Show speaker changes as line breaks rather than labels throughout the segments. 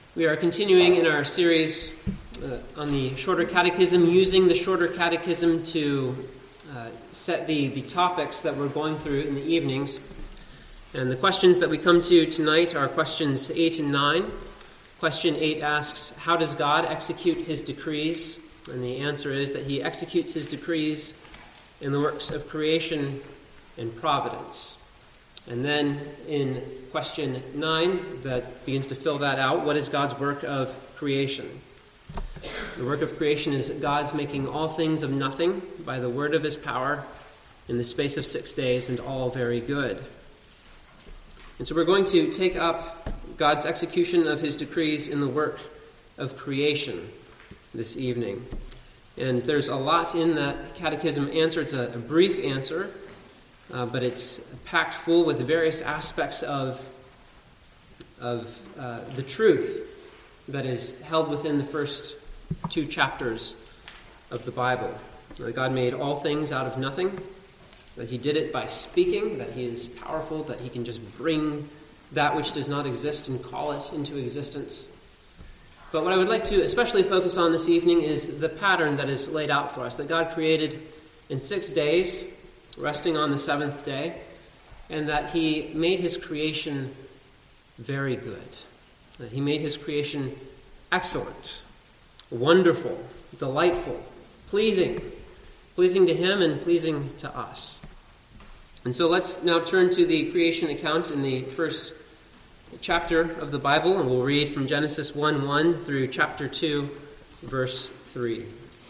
We are continuing in our series on the Shorter Catechism, using the Shorter Catechism to set the topics that we're going through in the evenings. And the questions that we come to tonight are questions 8 and 9. Question 8 asks, how does God execute his decrees? And the answer is that he executes his decrees in the works of creation and providence. And then in question 9, that begins to fill that out, what is God's work of creation? The work of creation is God's making all things of nothing by the word of his power in the space of 6 days, and all very good. And so we're going to take up God's execution of his decrees in the work of creation this evening. And there's a lot in that catechism answer. It's a brief answer, but it's packed full with various aspects of the truth that is held within the first 2 chapters of the Bible. That God made all things out of nothing, that he did it by speaking, that he is powerful, that he can just bring that which does not exist and call it into existence. But what I would like to especially focus on this evening is the pattern that is laid out for us, that God created in 6 days, resting on the 7th day, and that he made his creation very good. That he made his creation excellent, wonderful, delightful, pleasing to him and pleasing to us. And so let's now turn to the creation account in the first chapter of the Bible, and we'll read from Genesis 1:1 through chapter 2, verse 3.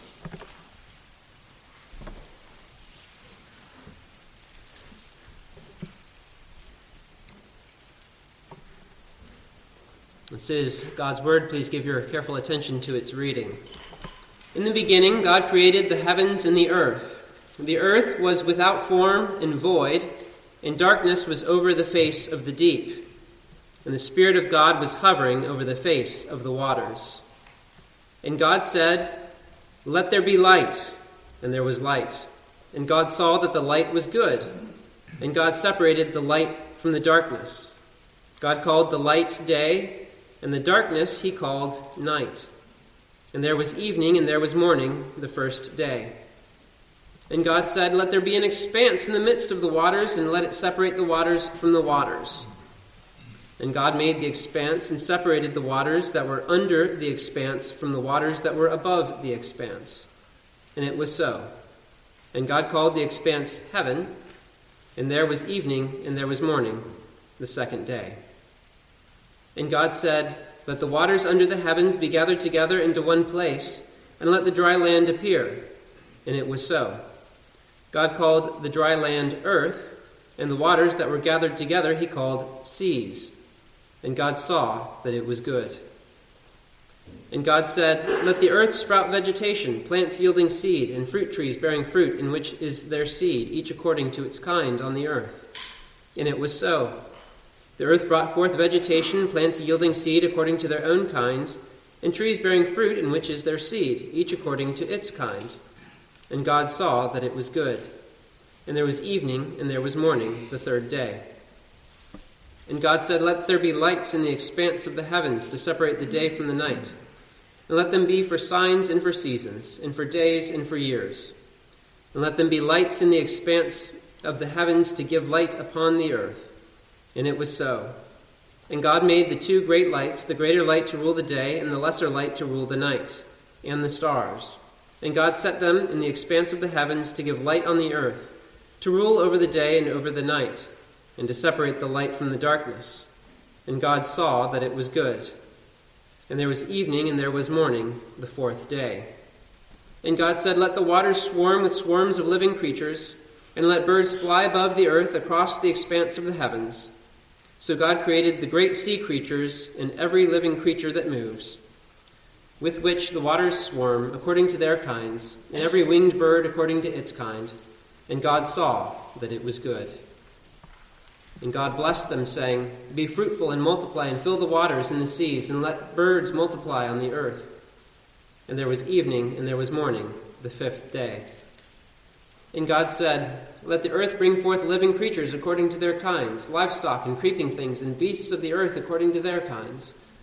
This is God's word. Please give your careful attention to its reading. In the beginning, God created the heavens and the earth. The earth was without form and void, and darkness was over the face of the deep. And the Spirit of God was hovering over the face of the waters. And God said, "Let there be light." And there was light. And God saw that the light was good. And God separated the light from the darkness. God called the light day, and the darkness he called night. And there was evening and there was morning the first day. And God said, "Let there be an expanse in the midst of the waters, and let it separate the waters from the waters." And God made the expanse and separated the waters that were under the expanse from the waters that were above the expanse. And it was so. And God called the expanse heaven, and there was evening and there was morning the second day. And God said, "Let the waters under the heavens be gathered together into one place, and let the dry land appear." And it was so. God called the dry land earth, and the waters that were gathered together he called seas. And God saw that it was good. And God said, "Let the earth sprout vegetation, plants yielding seed, and fruit trees bearing fruit, in which is their seed, each according to its kind on the earth." And it was so. The earth brought forth vegetation, plants yielding seed according to their own kinds, and trees bearing fruit, in which is their seed, each according to its kind. And God saw that it was good. And there was evening and there was morning the third day. And God said, "Let there be lights in the expanse of the heavens to separate the day from the night. And let them be for signs and for seasons, and for days and for years. And let them be lights in the expanse of the heavens to give light upon the earth." And it was so. And God made the 2 great lights, the greater light to rule the day, and the lesser light to rule the night, and the stars. And God set them in the expanse of the heavens to give light on the earth, to rule over the day and over the night, and to separate the light from the darkness. And God saw that it was good. And there was evening and there was morning the 4th day. And God said, "Let the waters swarm with swarms of living creatures, and let birds fly above the earth across the expanse of the heavens." So God created the great sea creatures and every living creature that moves, with which the waters swarm according to their kinds, and every winged bird according to its kind. And God saw that it was good. And God blessed them, saying, "Be fruitful and multiply, and fill the waters and the seas, and let birds multiply on the earth." And there was evening and there was morning the 5th day. And God said, "Let the earth bring forth living creatures according to their kinds, livestock and creeping things, and beasts of the earth according to their kinds."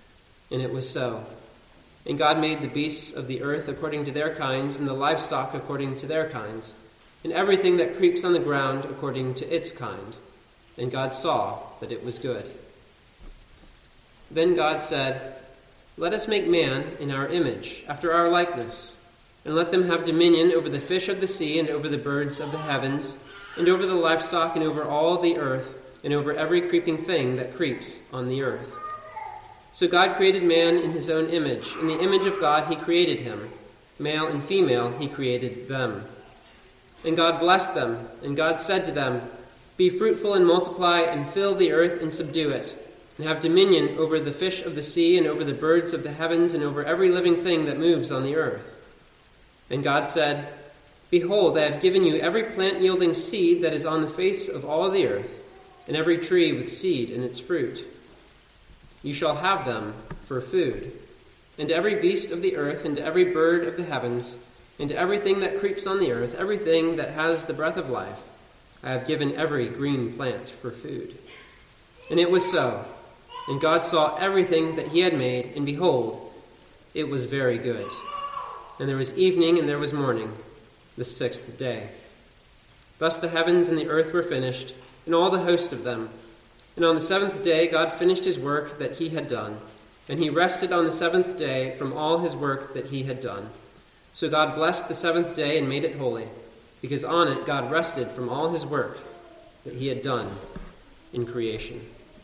And it was so. And God made the beasts of the earth according to their kinds, and the livestock according to their kinds, and everything that creeps on the ground according to its kind. And God saw that it was good. Then God said, "Let us make man in our image, after our likeness, and let them have dominion over the fish of the sea, and over the birds of the heavens, and over the livestock, and over all the earth, and over every creeping thing that creeps on the earth." So God created man in his own image. In the image of God he created him. Male and female he created them. And God blessed them, and God said to them, "Be fruitful and multiply, and fill the earth and subdue it, and have dominion over the fish of the sea, and over the birds of the heavens, and over every living thing that moves on the earth." And God said, "Behold, I have given you every plant yielding seed that is on the face of all the earth, and every tree with seed in its fruit. You shall have them for food. And to every beast of the earth, and to every bird of the heavens, and to everything that creeps on the earth, everything that has the breath of life, I have given every green plant for food." And it was so. And God saw everything that he had made, and behold, it was very good. And there was evening and there was morning, the sixth day. Thus the heavens and the earth were finished, and all the host of them. And on the seventh day God finished his work that he had done, and he rested on the seventh day from all his work that he had done. So God blessed the seventh day and made it holy, because on it God rested from all his work that he had done in creation.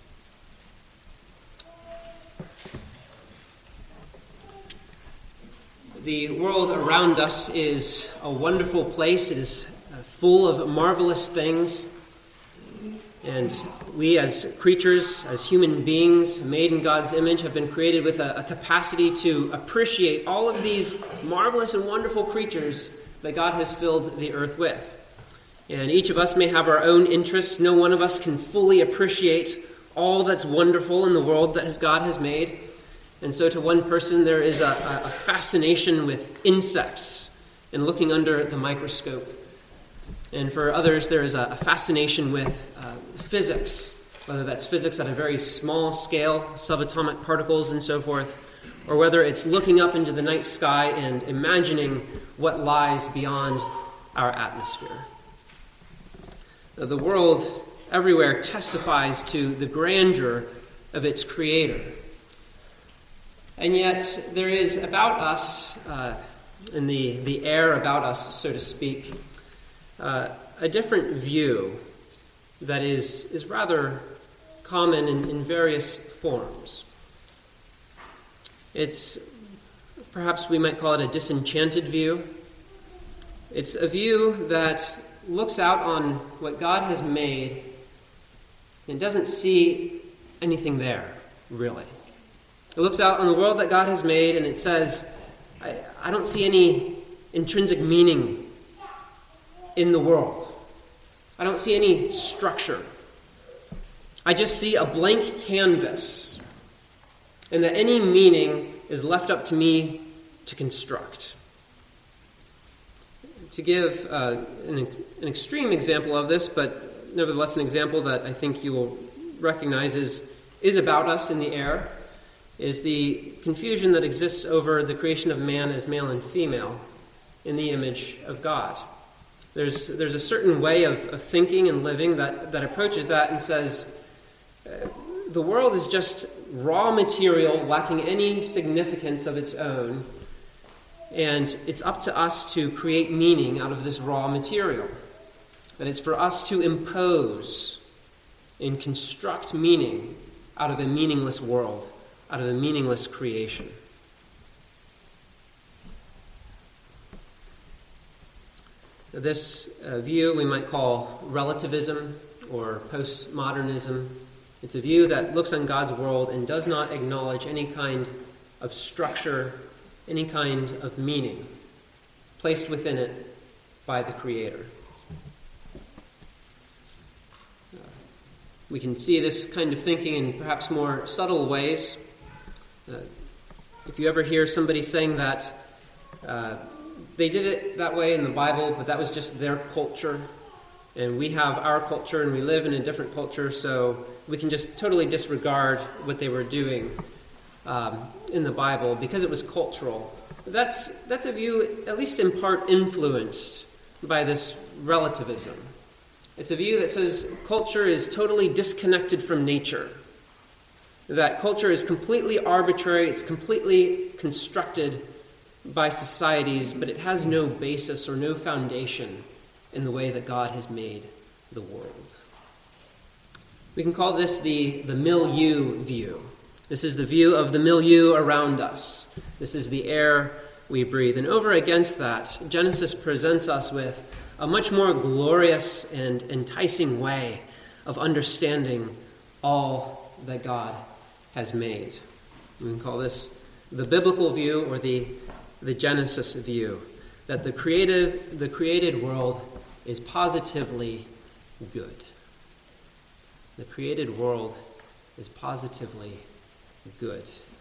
The world around us is a wonderful place. It is full of marvelous things. And we as creatures, as human beings made in God's image, have been created with a capacity to appreciate all of these marvelous and wonderful creatures that God has filled the earth with. And each of us may have our own interests. No one of us can fully appreciate all that's wonderful in the world that God has made. And so to one person there is a fascination with insects and looking under the microscope. And for others there is a fascination with physics, whether that's physics at a very small scale, subatomic particles and so forth, or whether it's looking up into the night sky and imagining what lies beyond our atmosphere. The world everywhere testifies to the grandeur of its creator. And yet there is about us, in the air about us, so to speak, a different view that is rather common in various forms. It's, perhaps we might call it a disenchanted view. It's a view that looks out on what God has made and doesn't see anything there, really. It looks out on the world that God has made and it says, I don't see any intrinsic meaning in the world. I don't see any structure. I just see a blank canvas, and that any meaning is left up to me to construct. To give an extreme example of this, but nevertheless an example that I think you will recognize is about us in the air, is the confusion that exists over the creation of man as male and female in the image of God. There's a certain way of thinking and living that approaches that and says, the world is just raw material lacking any significance of its own, and it's up to us to create meaning out of this raw material. That it's for us to impose and construct meaning out of a meaningless world, out of a meaningless creation. This view we might call relativism or postmodernism. It's a view that looks on God's world and does not acknowledge any kind of structure, any kind of meaning placed within it by the Creator. We can see this kind of thinking in perhaps more subtle ways. If you ever hear somebody saying that they did it that way in the Bible, but that was just their culture, and we have our culture and we live in a different culture, so we can just totally disregard what they were doing. in the Bible because it was cultural. That's a view, at least in part, influenced by this relativism. It's a view that says culture is totally disconnected from nature, that culture is completely arbitrary, it's completely constructed by societies, but it has no basis or no foundation in the way that God has made the world. We can call this the milieu view. This is the view of the milieu around us. This is the air we breathe. And over against that, Genesis presents us with a much more glorious and enticing way of understanding all that God has made. We can call this the biblical view or the Genesis view, that the created world is positively good. The created world is positively good.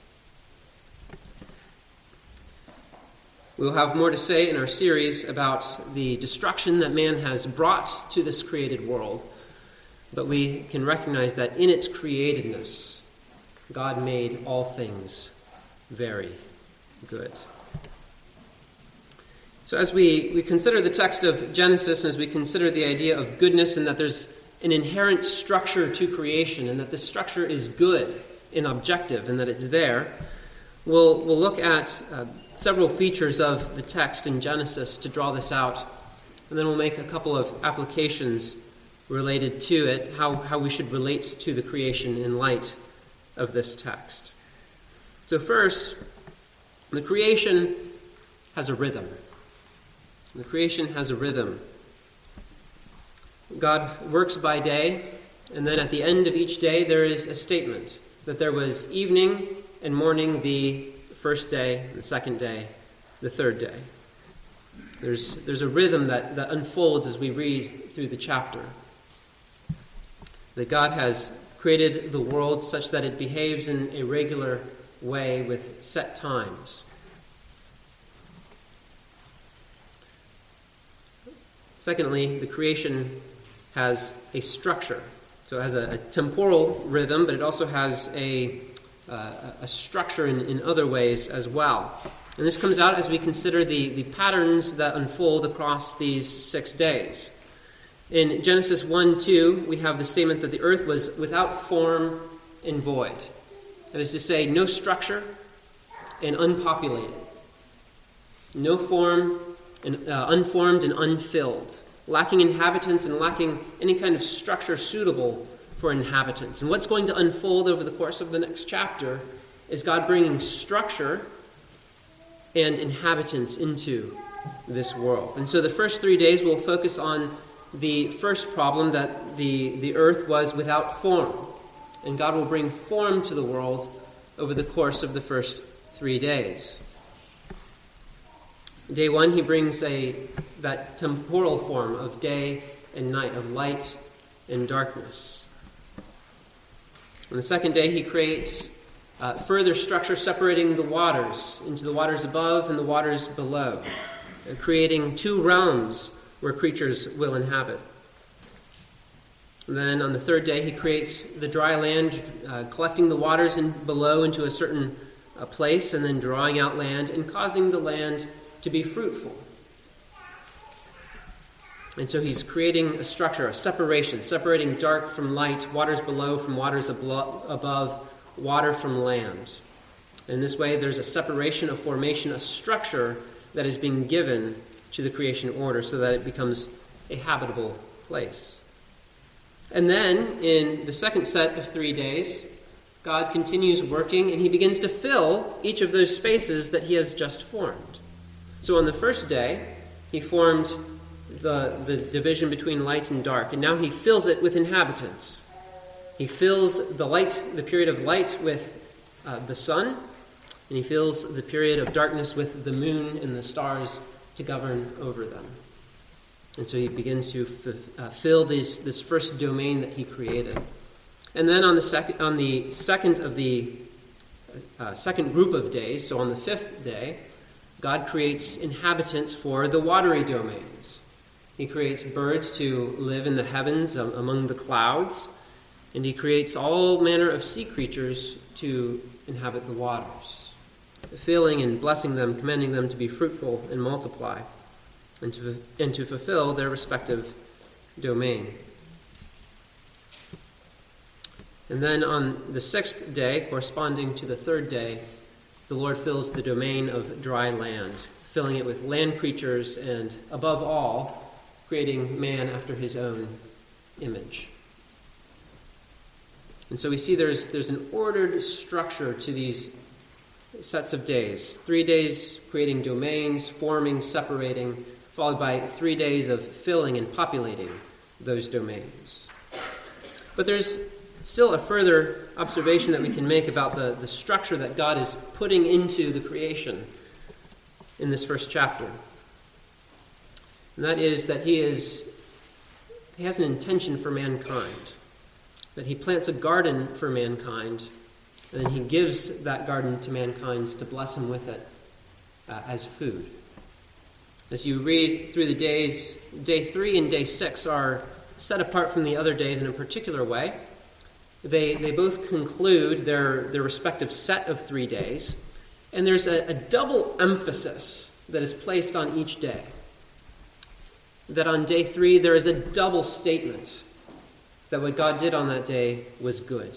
We'll have more to say in our series about the destruction that man has brought to this created world, but we can recognize that in its createdness, God made all things very good. So as we consider the text of Genesis, and as we consider the idea of goodness and that there's an inherent structure to creation and that this structure is good and objective and that it's there, we'll look at several features of the text in Genesis to draw this out, and then we'll make a couple of applications related to it, how we should relate to the creation in light of this text. So first, the creation has a rhythm. The creation has a rhythm. God works by day, and then at the end of each day there is a statement that there was evening and morning the first day, the second day, the third day. There's a rhythm that unfolds as we read through the chapter. That God has created the world such that it behaves in a regular way with set times. Secondly, the creation has a structure. So it has a temporal rhythm, but it also has a structure in other ways as well. And this comes out as we consider the patterns that unfold across these 6 days. In Genesis 1:2, we have the statement that the earth was without form and void. That is to say, no structure and unpopulated. No form and unformed and unfilled. Lacking inhabitants and lacking any kind of structure suitable for inhabitants. And what's going to unfold over the course of the next chapter is God bringing structure and inhabitants into this world. And so the first 3 days will focus on the first problem, that the earth was without form. And God will bring form to the world over the course of the first 3 days. Day 1, he brings that temporal form of day and night, of light and darkness. On the second day, he creates further structure separating the waters into the waters above and the waters below, creating 2 realms where creatures will inhabit. And then on the third day, he creates the dry land, collecting the waters below into a certain place, and then drawing out land and causing the land to be fruitful. And so he's creating a structure, a separation, separating dark from light, waters below from waters above, water from land. In this way, there's a separation, a formation, a structure that is being given to the creation order so that it becomes a habitable place. And then, in the second set of 3 days, God continues working and he begins to fill each of those spaces that he has just formed. So on the first day, he formed the division between light and dark, and now he fills it with inhabitants. He fills the period of light with the sun, and he fills the period of darkness with the moon and the stars to govern over them. And so he begins to fill this first domain that he created. And then on the second of the second group of days, so on the 5th day, God creates inhabitants for the watery domains. He creates birds to live in the heavens among the clouds, and he creates all manner of sea creatures to inhabit the waters, filling and blessing them, commanding them to be fruitful and multiply, and to fulfill their respective domain. And then on the sixth day, corresponding to the third day, the Lord fills the domain of dry land, filling it with land creatures and, above all, creating man after his own image. And so we see there's an ordered structure to these sets of days. 3 days creating domains, forming, separating, followed by 3 days of filling and populating those domains. But there's still a further observation that we can make about the structure that God is putting into the creation in this first chapter. And that is that he has an intention for mankind, that he plants a garden for mankind, and then he gives that garden to mankind to bless him with it as food. As you read through the days, day 3 and day 6 are set apart from the other days in a particular way. They both conclude their respective set of 3 days, and there's a double emphasis that is placed on each day. That on day 3 there is a double statement that what God did on that day was good.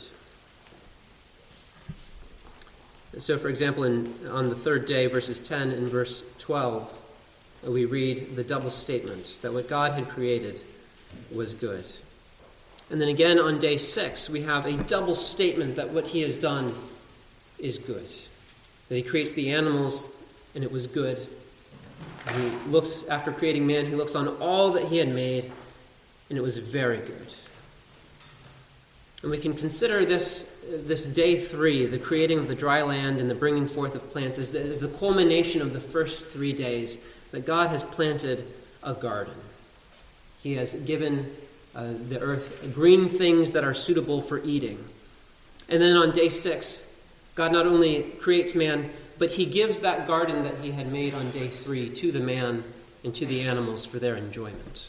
So, for example, on the third day, verses 10 and verse 12, we read the double statement that what God had created was good. And then again on day 6, we have a double statement that what he has done is good. That he creates the animals, and it was good. And he looks, after creating man, he looks on all that he had made, and it was very good. And we can consider this day 3, the creating of the dry land and the bringing forth of plants, as the culmination of the first 3 days that God has planted a garden. He has given the earth green things that are suitable for eating. And then on day 6, God not only creates man, but he gives that garden that he had made on day 3 to the man and to the animals for their enjoyment.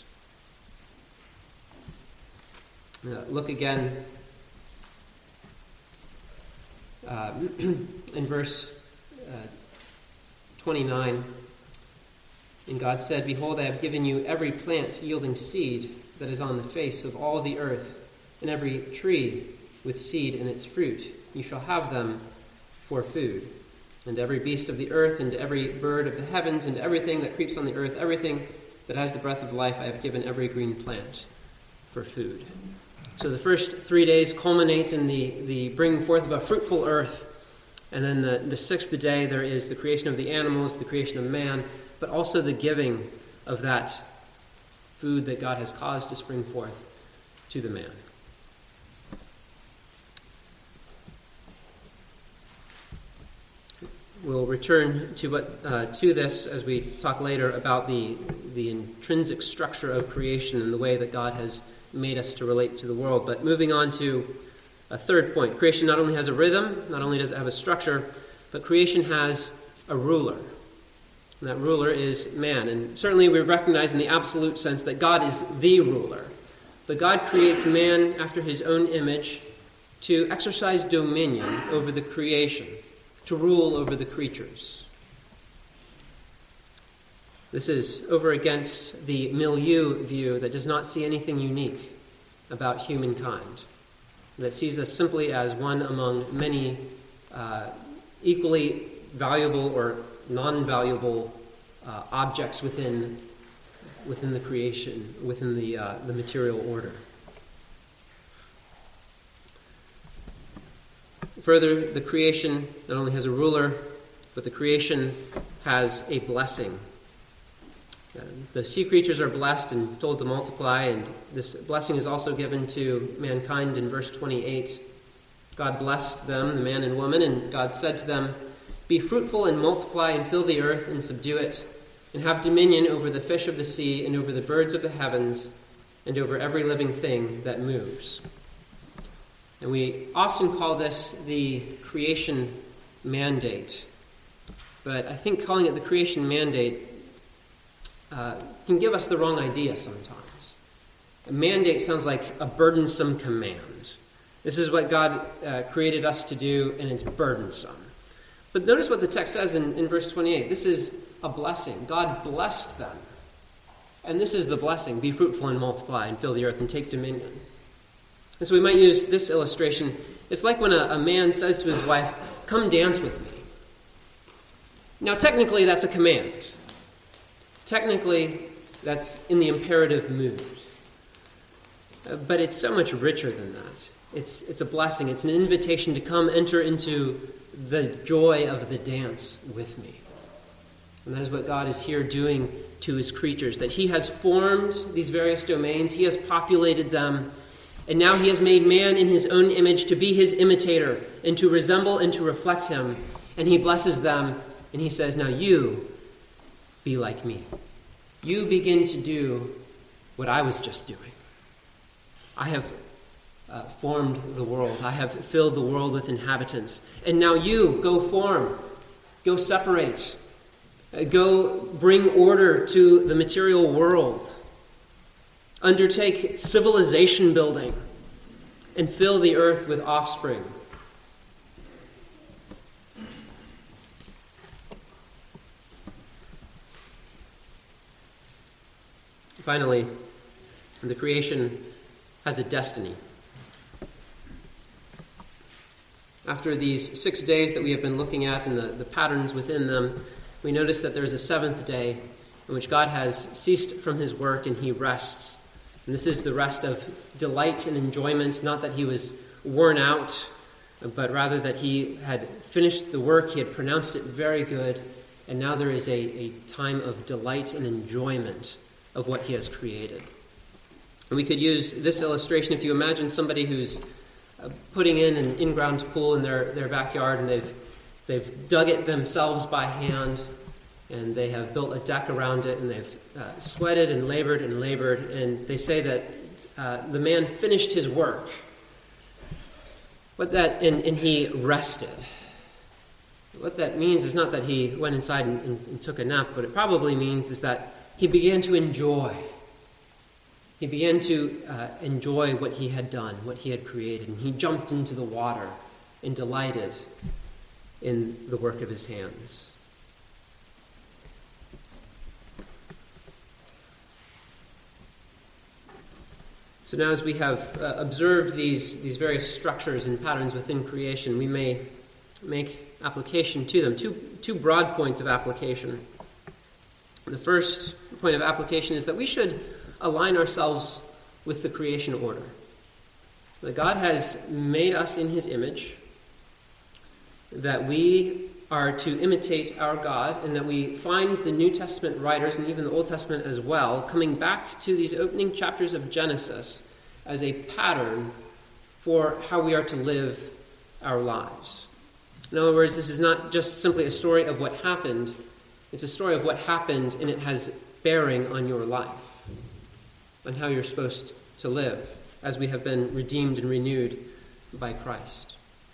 Look again in verse 29. And God said, "Behold, I have given you every plant yielding seed that is on the face of all the earth, and every tree with seed in its fruit. You shall have them for food. And every beast of the earth, and every bird of the heavens, and everything that creeps on the earth, everything that has the breath of life, I have given every green plant for food." So the first 3 days culminate in the bringing forth of a fruitful earth. And then the sixth day, there is the creation of the animals, the creation of man, but also the giving of that food that God has caused to spring forth to the man. We'll return to this as we talk later about the intrinsic structure of creation and the way that God has made us to relate to the world. But moving on to a third point. Creation not only has a rhythm, not only does it have a structure, but creation has a ruler. And that ruler is man. And certainly we recognize in the absolute sense that God is the ruler. But God creates man after his own image to exercise dominion over the creation, to rule over the creatures. This is over against the milieu view that does not see anything unique about humankind, that sees us simply as one among many equally valuable or non-valuable objects within the creation, within the material order. Further, the creation not only has a ruler, but the creation has a blessing. The sea creatures are blessed and told to multiply, and this blessing is also given to mankind in verse 28. God blessed them, the man and woman, and God said to them, "Be fruitful and multiply and fill the earth and subdue it, and have dominion over the fish of the sea and over the birds of the heavens and over every living thing that moves." And we often call this the creation mandate. But I think calling it the creation mandate can give us the wrong idea sometimes. A mandate sounds like a burdensome command. This is what God created us to do, and it's burdensome. But notice what the text says in verse 28. This is a blessing. God blessed them. And this is the blessing: be fruitful and multiply and fill the earth and take dominion. And so we might use this illustration. It's like when a man says to his wife, "Come dance with me." Now, technically, that's a command. Technically, that's in the imperative mood. But it's so much richer than that. It's a blessing. It's an invitation to come enter into the joy of the dance with me. And that is what God is here doing to his creatures, that he has formed these various domains, he has populated them, and now he has made man in his own image to be his imitator and to resemble and to reflect him. And he blesses them, and he says, now you be like me. You begin to do what I was just doing. I have formed the world. I have filled the world with inhabitants. And now you go form, go separate, go bring order to the material world. Undertake civilization building and fill the earth with offspring. Finally, the creation has a destiny. After these 6 days that we have been looking at and the patterns within them, we notice that there is a seventh day in which God has ceased from his work and he rests. And this is the rest of delight and enjoyment, not that he was worn out, but rather that he had finished the work, he had pronounced it very good, and now there is a time of delight and enjoyment of what he has created. And we could use this illustration if you imagine somebody who's putting in an in-ground pool in their backyard, and they've dug it themselves by hand, and they have built a deck around it, and they've sweated and labored, and they say that the man finished his work. And he rested. What that means is not that he went inside and took a nap. What it probably means is that he began to enjoy. He began to enjoy what he had done, what he had created, and he jumped into the water and delighted in the work of his hands. So now as we have observed these various structures and patterns within creation, we may make application to them. Two broad points of application. The first point of application is that we should align ourselves with the creation order. That God has made us in his image, that we are to imitate our God, and that we find the New Testament writers, and even the Old Testament as well, coming back to these opening chapters of Genesis as a pattern for how we are to live our lives. In other words, this is not just simply a story of what happened, it's a story of what happened, and it has bearing on your life, on how you're supposed to live, as we have been redeemed and renewed by Christ.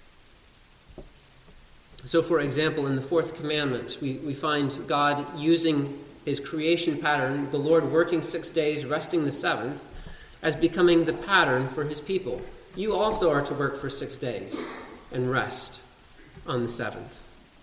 So, for example, in the fourth commandment, we find God using his creation pattern, the Lord working 6 days, resting the seventh, as becoming the pattern for his people. You also are to work for 6 days and rest on the seventh.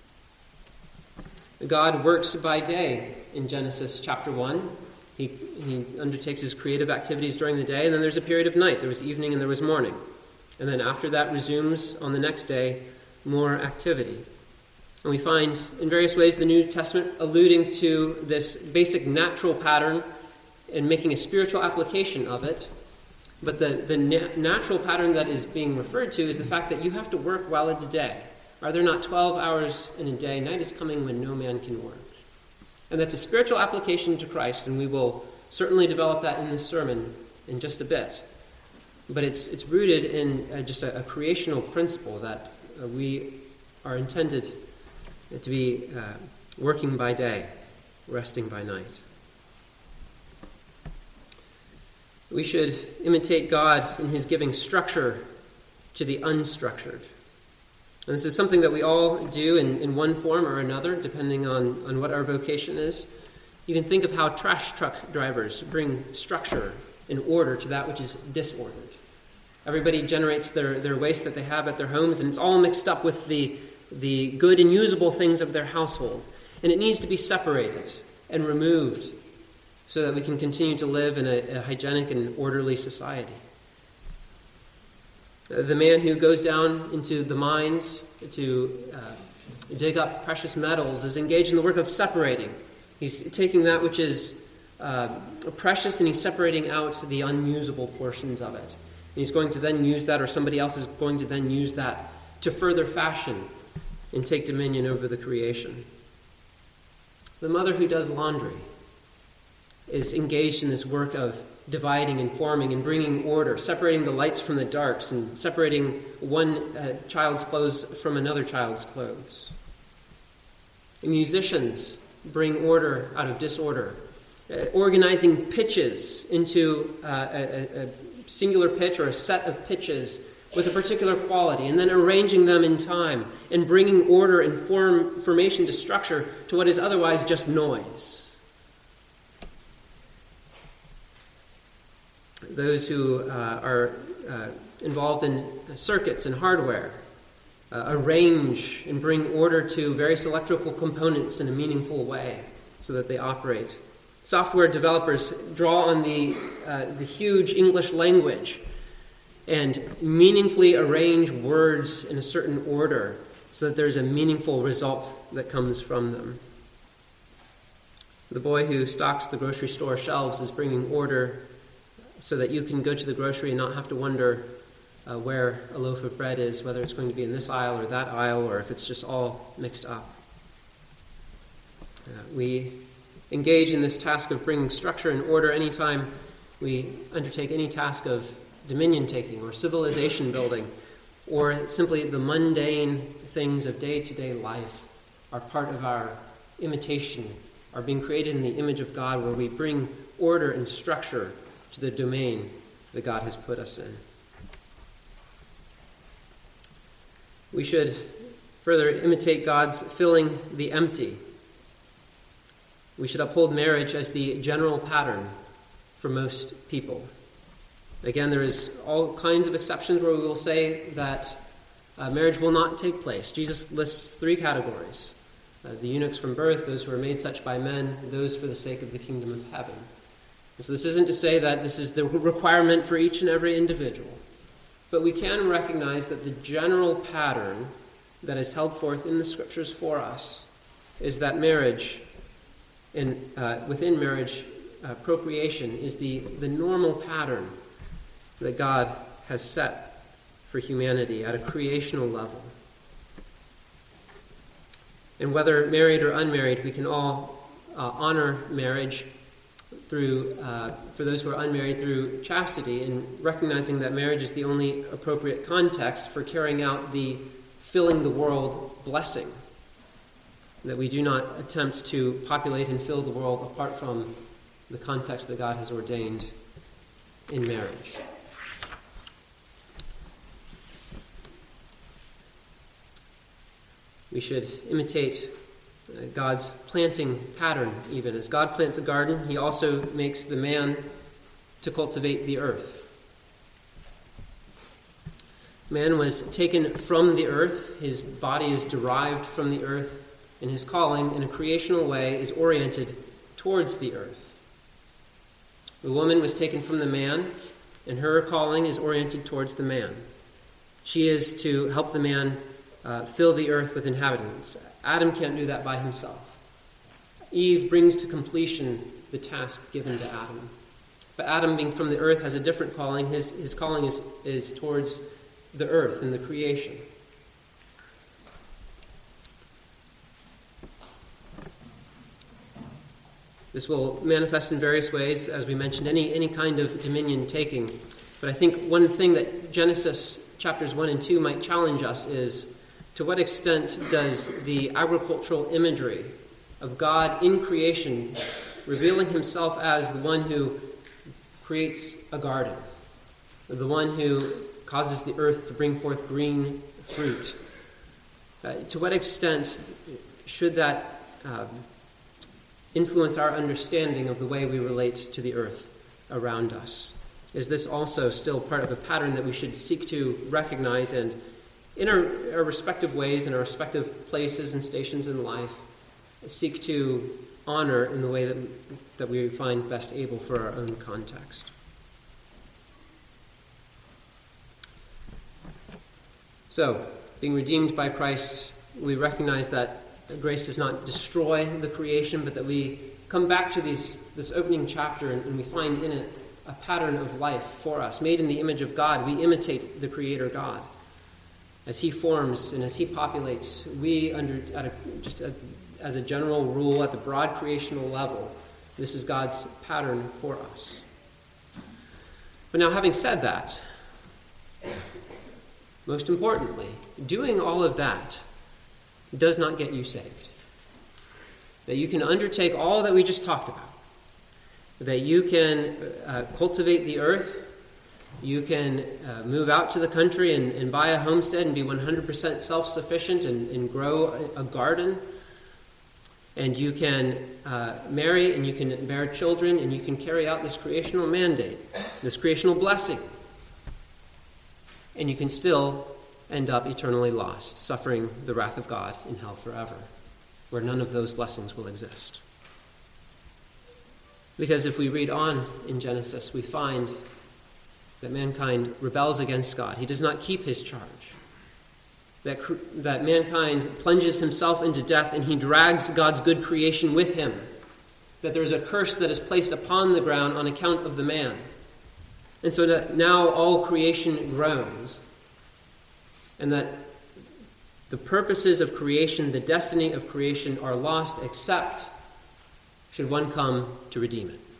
God works by day in Genesis chapter 1. He undertakes his creative activities during the day, and then there's a period of night. There was evening and there was morning. And then after that resumes on the next day more activity. And we find in various ways the New Testament alluding to this basic natural pattern and making a spiritual application of it. But the natural pattern that is being referred to is the fact that you have to work while it's day. Are there not 12 hours in a day? Night is coming when no man can work. And that's a spiritual application to Christ, and we will certainly develop that in this sermon in just a bit. But it's rooted in just a creational principle that we are intended to be working by day, resting by night. We should imitate God in his giving structure to the unstructured. And this is something that we all do in one form or another, depending on what our vocation is. You can think of how trash truck drivers bring structure and order to that which is disordered. Everybody generates their waste that they have at their homes, and it's all mixed up with the good and usable things of their household. And it needs to be separated and removed so that we can continue to live in a hygienic and orderly society. The man who goes down into the mines to dig up precious metals is engaged in the work of separating. He's taking that which is precious and he's separating out the unusable portions of it. And he's going to then use that, or somebody else is going to then use that to further fashion and take dominion over the creation. The mother who does laundry is engaged in this work of dividing and forming and bringing order, separating the lights from the darks and separating one child's clothes from another child's clothes. And musicians bring order out of disorder, organizing pitches into a singular pitch or a set of pitches with a particular quality, and then arranging them in time and bringing order and formation to structure to what is otherwise just noise. Those who are involved in circuits and hardware arrange and bring order to various electrical components in a meaningful way so that they operate. Software developers draw on the huge English language and meaningfully arrange words in a certain order so that there's a meaningful result that comes from them. The boy who stocks the grocery store shelves is bringing order so that you can go to the grocery and not have to wonder where a loaf of bread is, whether it's going to be in this aisle or that aisle, or if it's just all mixed up. We engage in this task of bringing structure and order anytime we undertake any task of dominion taking or civilization building, or simply the mundane things of day-to-day life are part of our imitation, are being created in the image of God, where we bring order and structure to the domain that God has put us in. We should further imitate God's filling the empty. We should uphold marriage as the general pattern for most people. Again, there is all kinds of exceptions where we will say that marriage will not take place. Jesus lists 3 categories. The eunuchs from birth, those who are made such by men, those for the sake of the kingdom of heaven. And so this isn't to say that this is the requirement for each and every individual. But we can recognize that the general pattern that is held forth in the Scriptures for us is that marriage, and within marriage, procreation is the normal pattern that God has set for humanity at a creational level. And whether married or unmarried, we can all honor marriage through, for those who are unmarried, through chastity, and recognizing that marriage is the only appropriate context for carrying out the filling the world blessing. That we do not attempt to populate and fill the world apart from the context that God has ordained in marriage. We should imitate God's planting pattern even. As God plants a garden, he also makes the man to cultivate the earth. Man was taken from the earth, his body is derived from the earth, and his calling in a creational way is oriented towards the earth. The woman was taken from the man, and her calling is oriented towards the man. She is to help the man fill the earth with inhabitants. Adam can't do that by himself. Eve brings to completion the task given to Adam. But Adam, being from the earth, has a different calling. His calling is towards the earth and the creation. This will manifest in various ways, as we mentioned, any kind of dominion taking. But I think one thing that Genesis chapters 1 and 2 might challenge us is, to what extent does the agricultural imagery of God in creation, revealing himself as the one who creates a garden, the one who causes the earth to bring forth green fruit, to what extent should that influence our understanding of the way we relate to the earth around us? is this also still part of a pattern that we should seek to recognize and, in our respective ways, in our respective places and stations in life, seek to honor in the way that we find best able for our own context? So, being redeemed by Christ, we recognize that grace does not destroy the creation, but that we come back to this opening chapter and we find in it a pattern of life for us. Made in the image of God, we imitate the Creator God. As He forms and as He populates, we, as a general rule, at the broad creational level, this is God's pattern for us. But now, having said that, most importantly, doing all of that does not get you saved. That you can undertake all that we just talked about. That you can cultivate the earth. You can move out to the country and buy a homestead and be 100% self-sufficient and grow a garden. And you can marry and you can bear children and you can carry out this creational mandate, this creational blessing. And you can still end up eternally lost, suffering the wrath of God in hell forever, where none of those blessings will exist. Because if we read on in Genesis, we find that mankind rebels against God. He does not keep his charge. That mankind plunges himself into death and he drags God's good creation with him. That there's a curse that is placed upon the ground on account of the man. And so that now all creation groans. And that the purposes of creation, the destiny of creation are lost except should one come to redeem it.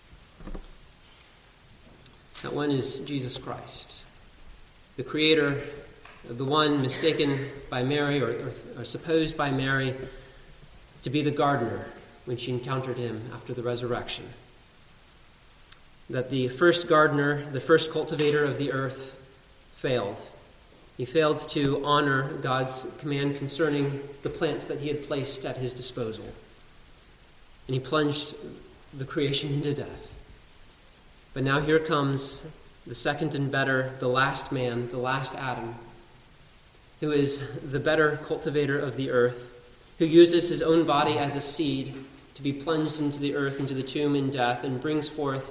That one is Jesus Christ, the Creator, the one mistaken by Mary or supposed by Mary to be the gardener when she encountered him after the resurrection. That the first gardener, the first cultivator of the earth, failed. He failed to honor God's command concerning the plants that he had placed at his disposal. And he plunged the creation into death. But now here comes the second and better, the last man, the last Adam, who is the better cultivator of the earth, who uses his own body as a seed to be plunged into the earth, into the tomb in death, and brings forth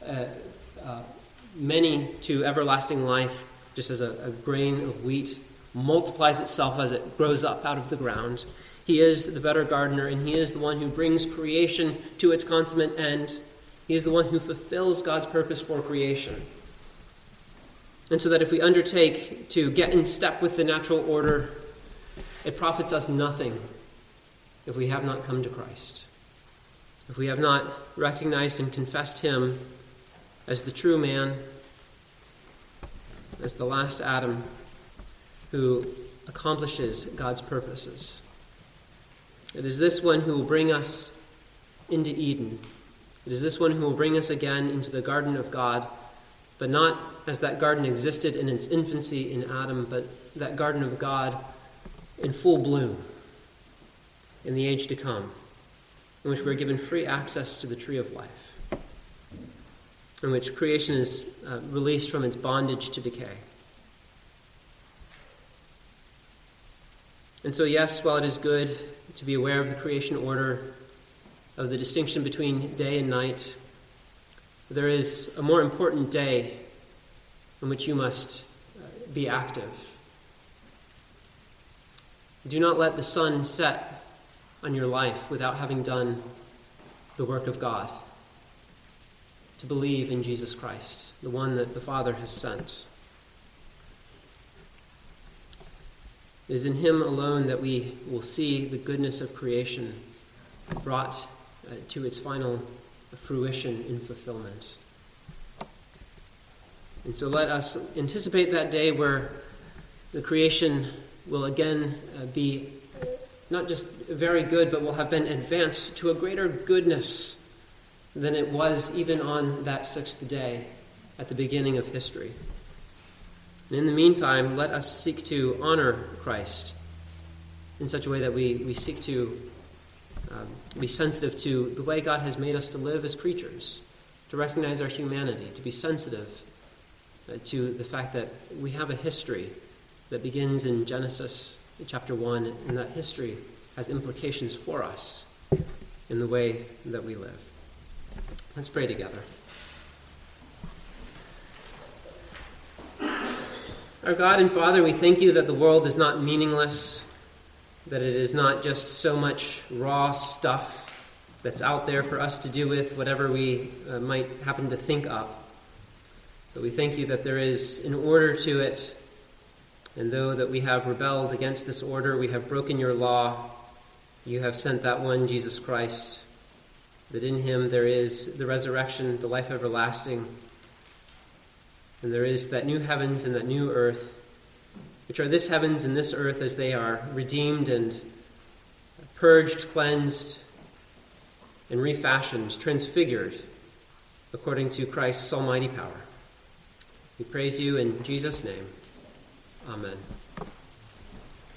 many to everlasting life, just as a grain of wheat multiplies itself as it grows up out of the ground. He is the better gardener, and he is the one who brings creation to its consummate end. He is the one who fulfills God's purpose for creation. And so that if we undertake to get in step with the natural order, it profits us nothing if we have not come to Christ. If we have not recognized and confessed him as the true man, as the last Adam who accomplishes God's purposes. It is this one who will bring us into Eden. It is this one who will bring us again into the garden of God, but not as that garden existed in its infancy in Adam, but that garden of God in full bloom in the age to come, in which we're given free access to the tree of life, in which creation is released from its bondage to decay. And so, yes, while it is good to be aware of the creation order, of the distinction between day and night, there is a more important day in which you must be active. Do not let the sun set on your life without having done the work of God, to believe in Jesus Christ, the one that the Father has sent. It is in him alone that we will see the goodness of creation brought to its final fruition in fulfillment. And so let us anticipate that day where the creation will again be not just very good, but will have been advanced to a greater goodness than it was even on that sixth day at the beginning of history. And in the meantime, let us seek to honor Christ in such a way that we seek to be sensitive to the way God has made us to live as creatures, to recognize our humanity, to be sensitive to the fact that we have a history that begins in Genesis chapter 1, and that history has implications for us in the way that we live. Let's pray together. Our God and Father, we thank you that the world is not meaningless, that it is not just so much raw stuff that's out there for us to do with whatever we might happen to think up. But we thank you that there is an order to it, and though that we have rebelled against this order, we have broken your law, you have sent that one, Jesus Christ, that in him there is the resurrection, the life everlasting, and there is that new heavens and that new earth, which are this heavens and this earth as they are redeemed and purged, cleansed, and refashioned, transfigured, according to Christ's almighty power. We praise you in Jesus' name. Amen.